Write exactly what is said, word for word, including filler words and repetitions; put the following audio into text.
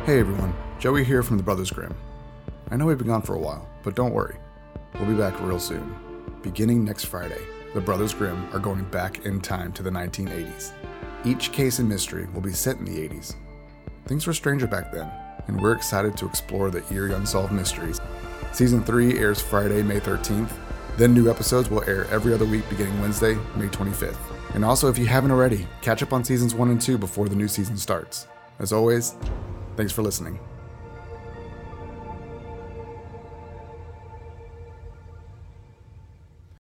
Hey everyone, Joey here from the Brothers Grimm. I know we've been gone for a while, but don't worry. We'll be back real soon. Beginning next Friday, the Brothers Grimm are going back in time to the nineteen eighties. Each case and mystery will be set in the eighties. Things were stranger back then, and we're excited to explore the eerie unsolved mysteries. Season three airs Friday, May thirteenth. Then new episodes will air every other week beginning Wednesday, May twenty-fifth. And also, if you haven't already, catch up on seasons one and two before the new season starts. As always, thanks for listening.